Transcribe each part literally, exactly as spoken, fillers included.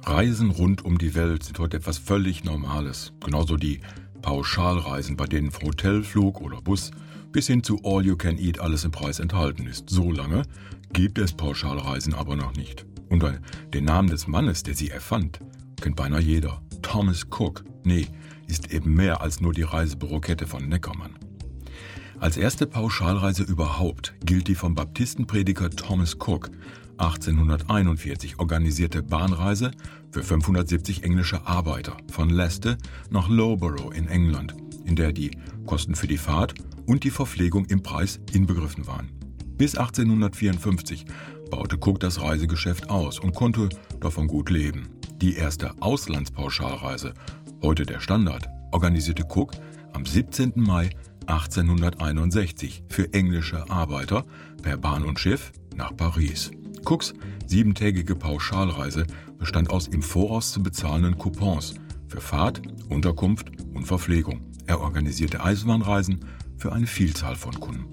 Reisen rund um die Welt sind heute etwas völlig Normales. Genauso die Pauschalreisen, bei denen Hotel, Flug oder Bus bis hin zu All You Can Eat alles im Preis enthalten ist. So lange gibt es Pauschalreisen aber noch nicht. Und den Namen des Mannes, der sie erfand, kennt beinahe jeder. Thomas Cook. Nee, ist eben mehr als nur die Reisebürokette von Neckermann. Als erste Pauschalreise überhaupt gilt die vom Baptistenprediger Thomas Cook achtzehnhunderteinundvierzig organisierte Bahnreise für fünfhundertsiebzig englische Arbeiter von Leicester nach Loughborough in England, in der die Kosten für die Fahrt und die Verpflegung im Preis inbegriffen waren. Bis achtzehnhundertvierundfünfzig baute Cook das Reisegeschäft aus und konnte davon gut leben. Die erste Auslandspauschalreise, heute der Standard, organisierte Cook am siebzehnten Mai achtzehnhunderteinundsechzig für englische Arbeiter per Bahn und Schiff nach Paris. Cooks siebentägige Pauschalreise bestand aus im Voraus zu bezahlenden Coupons für Fahrt, Unterkunft und Verpflegung. Er organisierte Eisenbahnreisen für eine Vielzahl von Kunden.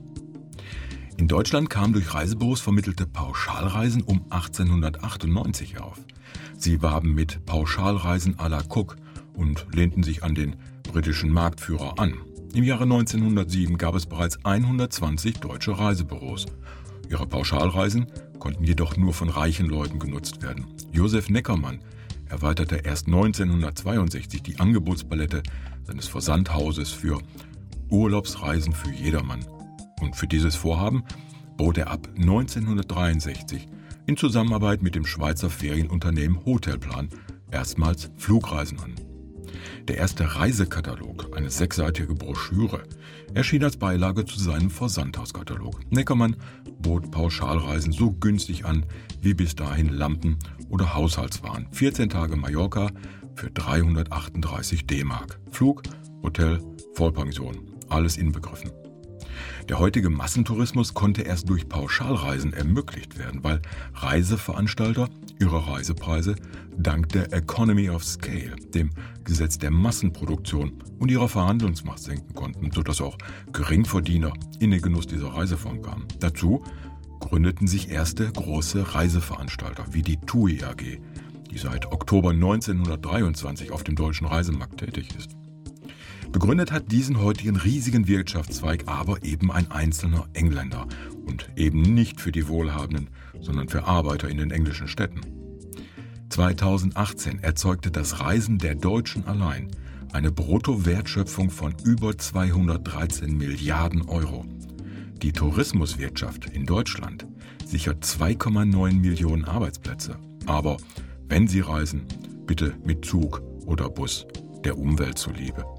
In Deutschland kamen durch Reisebüros vermittelte Pauschalreisen um achtzehnhundertachtundneunzig auf. Sie warben mit Pauschalreisen à la Cook und lehnten sich an den britischen Marktführer an. Im Jahre neunzehnhundertsieben gab es bereits hundertzwanzig deutsche Reisebüros. Ihre Pauschalreisen konnten jedoch nur von reichen Leuten genutzt werden. Josef Neckermann erweiterte erst neunzehnhundertzweiundsechzig die Angebotspalette seines Versandhauses für Urlaubsreisen für jedermann. Und für dieses Vorhaben bot er ab neunzehnhundertdreiundsechzig in Zusammenarbeit mit dem Schweizer Ferienunternehmen Hotelplan erstmals Flugreisen an. Der erste Reisekatalog, eine sechsseitige Broschüre, erschien als Beilage zu seinem Versandhauskatalog. Neckermann bot Pauschalreisen so günstig an wie bis dahin Lampen- oder Haushaltswaren. vierzehn Tage Mallorca für dreihundertachtunddreißig D-Mark. Flug, Hotel, Vollpension, alles inbegriffen. Der heutige Massentourismus konnte erst durch Pauschalreisen ermöglicht werden, weil Reiseveranstalter ihre Reisepreise dank der Economy of Scale, dem Gesetz der Massenproduktion und ihrer Verhandlungsmacht senken konnten, sodass auch Geringverdiener in den Genuss dieser Reiseform kamen. Dazu gründeten sich erste große Reiseveranstalter wie die T U I A G, die seit Oktober neunzehnhundertdreiundzwanzig auf dem deutschen Reisemarkt tätig ist. Begründet hat diesen heutigen riesigen Wirtschaftszweig aber eben ein einzelner Engländer und eben nicht für die Wohlhabenden, sondern für Arbeiter in den englischen Städten. zweitausendachtzehn erzeugte das Reisen der Deutschen allein eine Bruttowertschöpfung von über zweihundertdreizehn Milliarden Euro. Die Tourismuswirtschaft in Deutschland sichert zwei Komma neun Millionen Arbeitsplätze. Aber wenn Sie reisen, bitte mit Zug oder Bus, der Umwelt zuliebe.